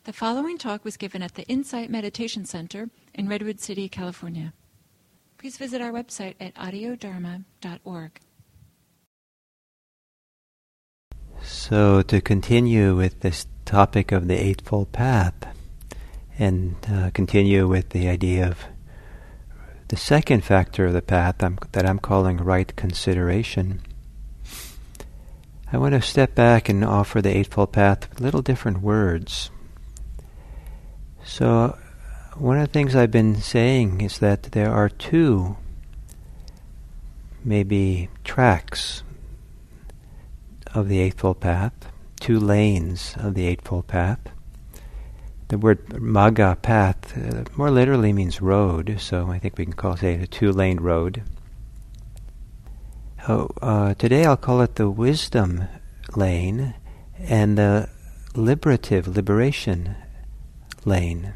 The following talk was given at the Insight Meditation Center in Redwood City, California. Please visit our website at audiodharma.org. So to continue with this topic of the Eightfold Path and continue with the idea of the second factor of the path that I'm calling right consideration, I want to step back and offer the Eightfold Path with little different words. So one of the things I've been saying is that there are two, maybe tracks of the Eightfold Path, two lanes of the Eightfold Path. The word magga, path, more literally means road, so I think we can say it a two-lane road. Today I'll call it the wisdom lane and the liberation lane.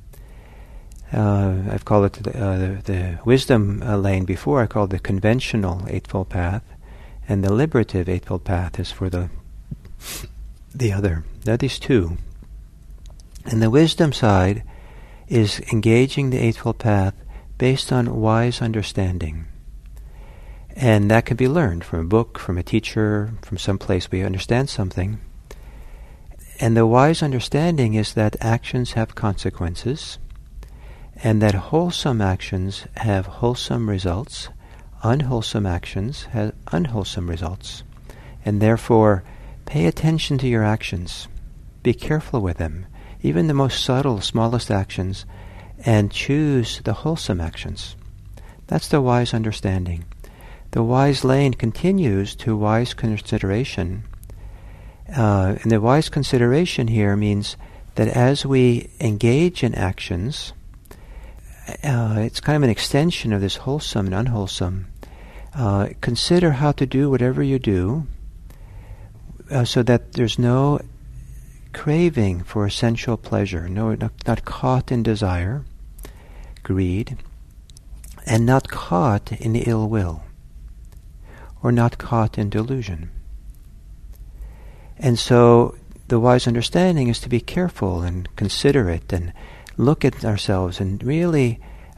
I've called it the wisdom lane before. I called it the conventional Eightfold Path, and the liberative Eightfold Path is for the other. There are these two. And the wisdom side is engaging the Eightfold Path based on wise understanding. And that can be learned from a book, from a teacher, from some place we understand something. And the wise understanding is that actions have consequences, and that wholesome actions have wholesome results, unwholesome actions have unwholesome results. And therefore, pay attention to your actions. Be careful with them, even the most subtle, smallest actions, and choose the wholesome actions. That's the wise understanding. The wise lane continues to wise consideration. And the wise consideration here means that as we engage in actions, it's kind of an extension of this wholesome and unwholesome. Consider how to do whatever you do so that there's no craving for sensual pleasure, not caught in desire, greed, and not caught in ill will, or not caught in delusion. And so the wise understanding is to be careful and considerate and look at ourselves and really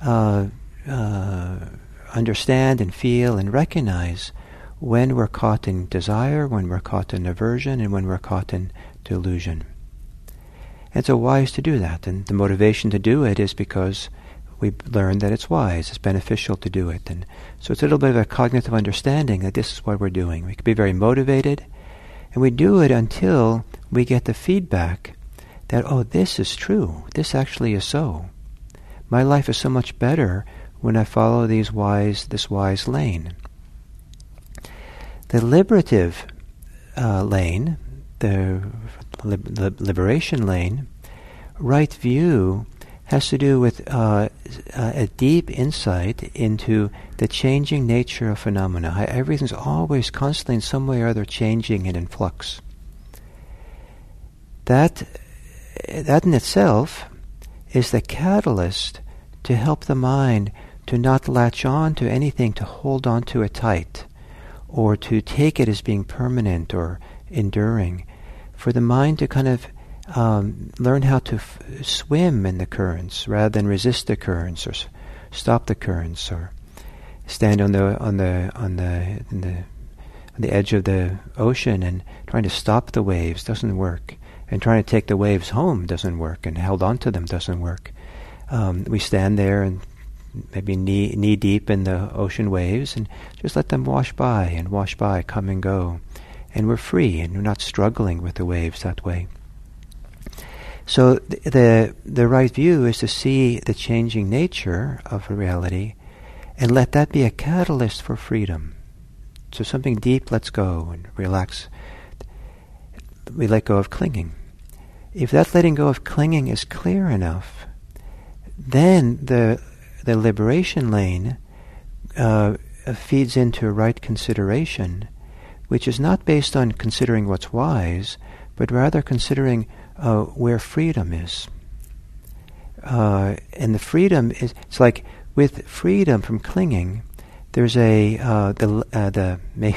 understand and feel and recognize when we're caught in desire, when we're caught in aversion, and when we're caught in delusion. And so wise to do that. And the motivation to do it is because we learned that it's wise, it's beneficial to do it. And so it's a little bit of a cognitive understanding that this is what we're doing. We can be very motivated, and we do it until we get the feedback that, oh, this is true. This actually is so. My life is so much better when I follow this wise lane. The liberative lane, the liberation lane, right view, has to do with a deep insight into the changing nature of phenomena. How everything's always constantly in some way or other changing and in flux. That in itself is the catalyst to help the mind to not latch on to anything, to hold on to it tight, or to take it as being permanent or enduring. For the mind to kind of learn how to swim in the currents rather than resist the currents or stop the currents or stand on the edge of the ocean and trying to stop the waves doesn't work, and trying to take the waves home doesn't work, and held on to them doesn't work. We stand there and maybe knee deep in the ocean waves and just let them wash by, come and go, and we're free and we're not struggling with the waves that way. So the right view is to see the changing nature of reality and let that be a catalyst for freedom. So something deep lets go and relax. We let go of clinging. If that letting go of clinging is clear enough, then the liberation lane feeds into right consideration, which is not based on considering what's wise, but rather considering where freedom is. And the freedom is, it's like with freedom from clinging, there's maybe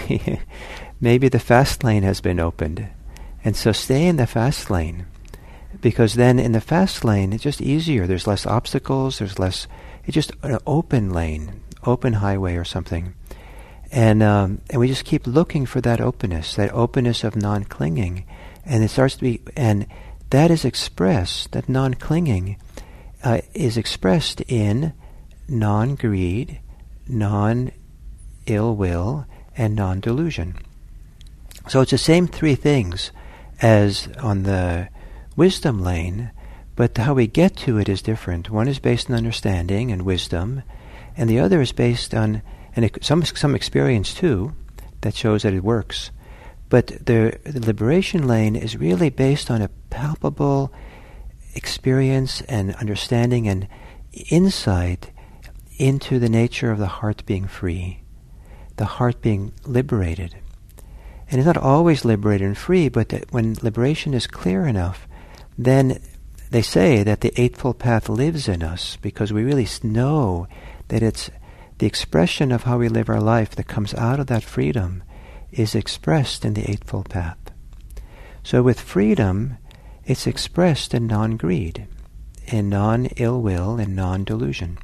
the fast lane has been opened, and so stay in the fast lane. because then in the fast lane it's just easier. There's less obstacles. It's just an open lane, open highway or something. And we just keep looking for that openness of non-clinging. And it starts to be, and that is expressed, that non-clinging is expressed in non-greed, non-ill will, and non-delusion. So it's the same three things as on the wisdom lane, but how we get to it is different. One is based on understanding and wisdom, and the other is based on some experience too that shows that it works. But the liberation lane is really based on a palpable experience and understanding and insight into the nature of the heart being free, the heart being liberated. And it's not always liberated and free, but that when liberation is clear enough, then they say that the Eightfold Path lives in us, because we really know that it's the expression of how we live our life that comes out of that freedom is expressed in the Eightfold Path. So with freedom, it's expressed in non-greed, in non-ill will, and non-delusion.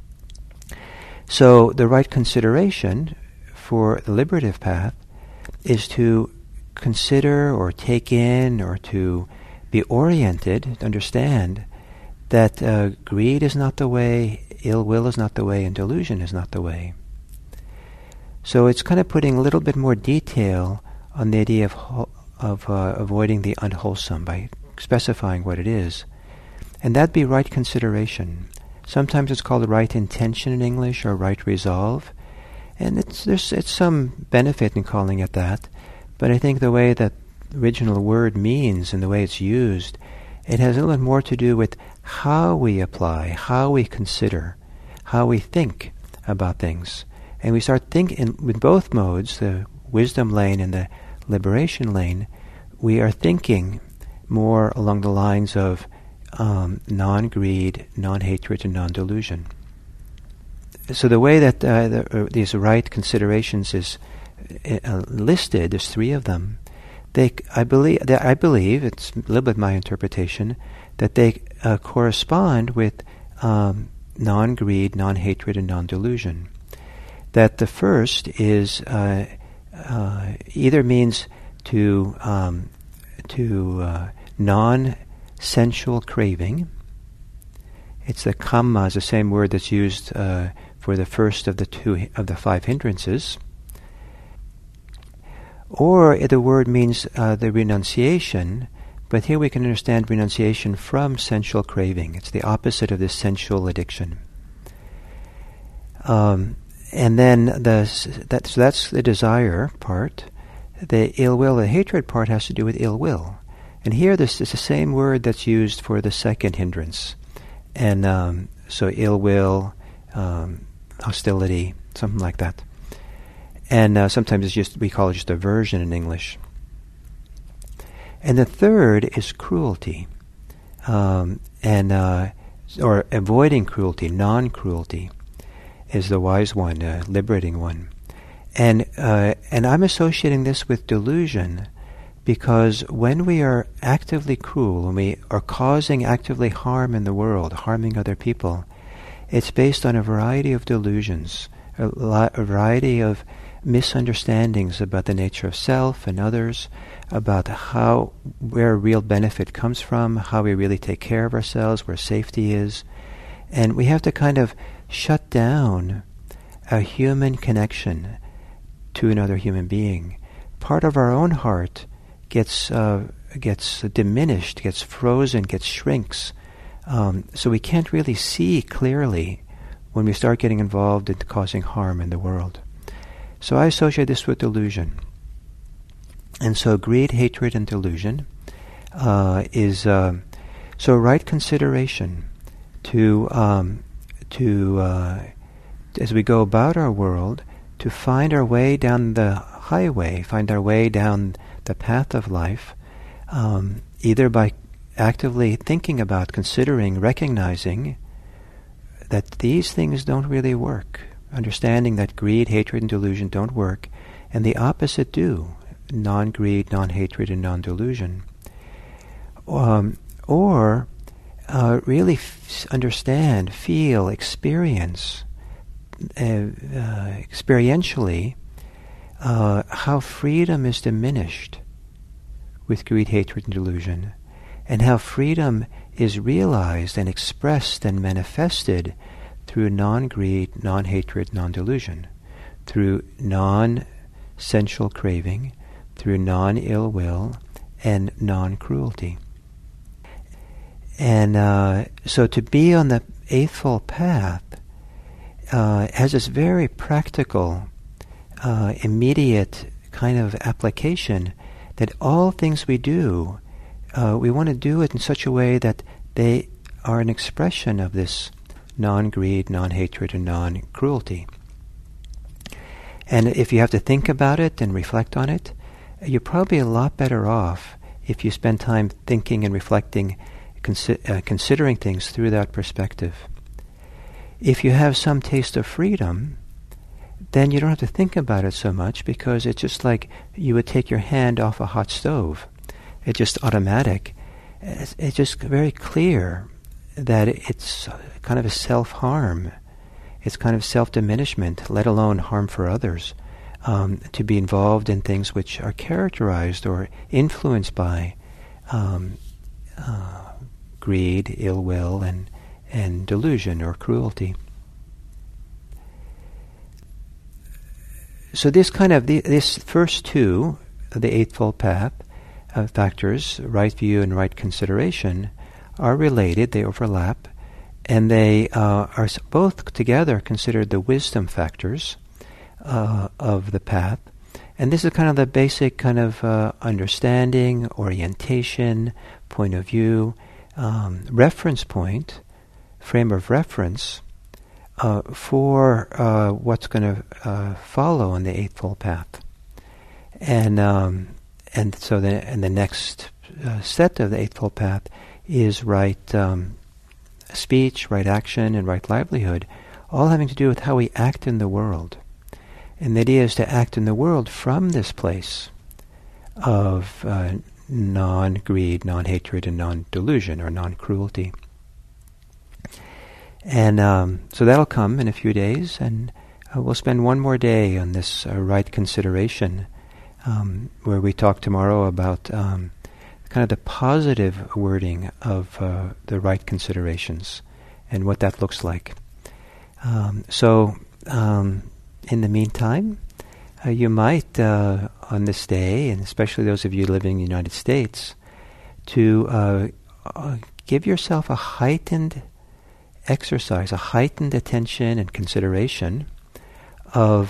So the right consideration for the liberative path is to consider or take in or to be oriented, to understand that greed is not the way, ill will is not the way, and delusion is not the way. So it's kind of putting a little bit more detail on the idea of avoiding the unwholesome by specifying what it is. And that'd be right consideration. Sometimes it's called right intention in English, or right resolve. And it's some benefit in calling it that. But I think the way that the original word means and the way it's used, it has a little bit more to do with how we apply, how we consider, how we think about things. And we start thinking with both modes, the wisdom lane and the liberation lane, we are thinking more along the lines of non-greed, non-hatred, and non-delusion. So the way that these right considerations is listed, there's three of them. I believe it's a little bit my interpretation that they correspond with non-greed, non-hatred, and non-delusion. That the first is either means to non-sensual craving. It's the kamma, is the same word that's used for the first of the five hindrances. Or the word means the renunciation, but here we can understand renunciation from sensual craving. It's the opposite of this sensual addiction. And then that's the desire part. The ill will, the hatred part has to do with ill will. And here this is the same word that's used for the second hindrance. And so ill will, hostility, something like that. And sometimes we call it just aversion in English. And the third is cruelty, or avoiding cruelty, non-cruelty, is the wise one, liberating one. And I'm associating this with delusion, because when we are actively cruel, when we are causing actively harm in the world, harming other people, it's based on a variety of delusions, a variety of misunderstandings about the nature of self and others, about where real benefit comes from, how we really take care of ourselves, where safety is. And we have to kind of shut down a human connection to another human being. Part of our own heart gets diminished, gets frozen, shrinks. So we can't really see clearly when we start getting involved in causing harm in the world. So I associate this with delusion. And so greed, hatred, and delusion is so right consideration to as we go about our world, to find our way down the highway, find our way down the path of life, either by actively thinking about, considering, recognizing that these things don't really work, understanding that greed, hatred, and delusion don't work, and the opposite do, non-greed, non-hatred, and non-delusion. or really understand, feel, experience, experientially, how freedom is diminished with greed, hatred, and delusion, and how freedom is realized and expressed and manifested through non-greed, non-hatred, non-delusion, through non-sensual craving, through non-ill will, and non-cruelty. And so to be on the Eightfold Path has this very practical, immediate kind of application that all things we do, we want to do it in such a way that they are an expression of this non-greed, non-hatred, and non-cruelty. And if you have to think about it and reflect on it, you're probably a lot better off if you spend time thinking and reflecting, considering things through that perspective. If you have some taste of freedom, then you don't have to think about it so much, because it's just like you would take your hand off a hot stove. It's just automatic. It's just very clear that it's kind of a self-harm. It's kind of self-diminishment, let alone harm for others, to be involved in things which are characterized or influenced by greed, ill will, and delusion or cruelty. So this first two of the Eightfold Path factors, right view and right consideration, are related, they overlap, and they are both together considered the wisdom factors of the path. And this is kind of the basic kind of understanding, orientation, point of view, reference point, frame of reference for what's going to follow on the Eightfold Path. And so the next set of the Eightfold Path is right speech, right action, and right livelihood, all having to do with how we act in the world. And the idea is to act in the world from this place of non-greed, non-hatred, and non-delusion, or non-cruelty. And so that'll come in a few days, and we'll spend one more day on this right consideration, where we talk tomorrow about kind of the positive wording of the right considerations and what that looks like. In the meantime, you might, on this day, and especially those of you living in the United States, to give yourself a heightened exercise, a heightened attention and consideration of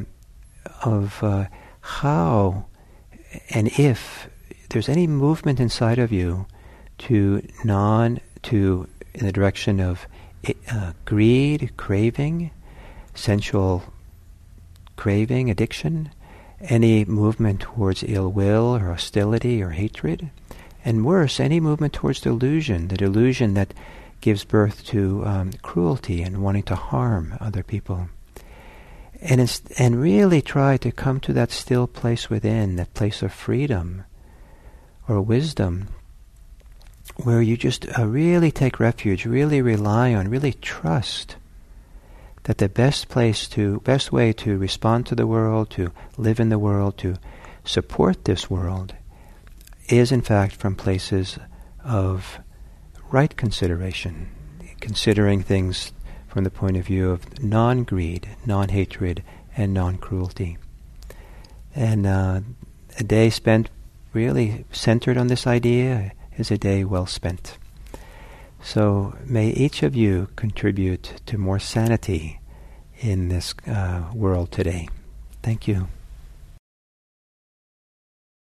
how and if there's any movement inside of you in the direction of greed, craving, sensual craving, addiction, any movement towards ill will or hostility or hatred, and worse, any movement towards delusion, the delusion that gives birth to cruelty and wanting to harm other people. And really try to come to that still place within, that place of freedom or wisdom, where you just really take refuge, really rely on, really trust that the best way to respond to the world, to live in the world, to support this world, is in fact from places of right consideration, considering things from the point of view of non-greed, non-hatred, and non-cruelty. And a day spent really centered on this idea is a day well spent. So may each of you contribute to more sanity in this world today. Thank you.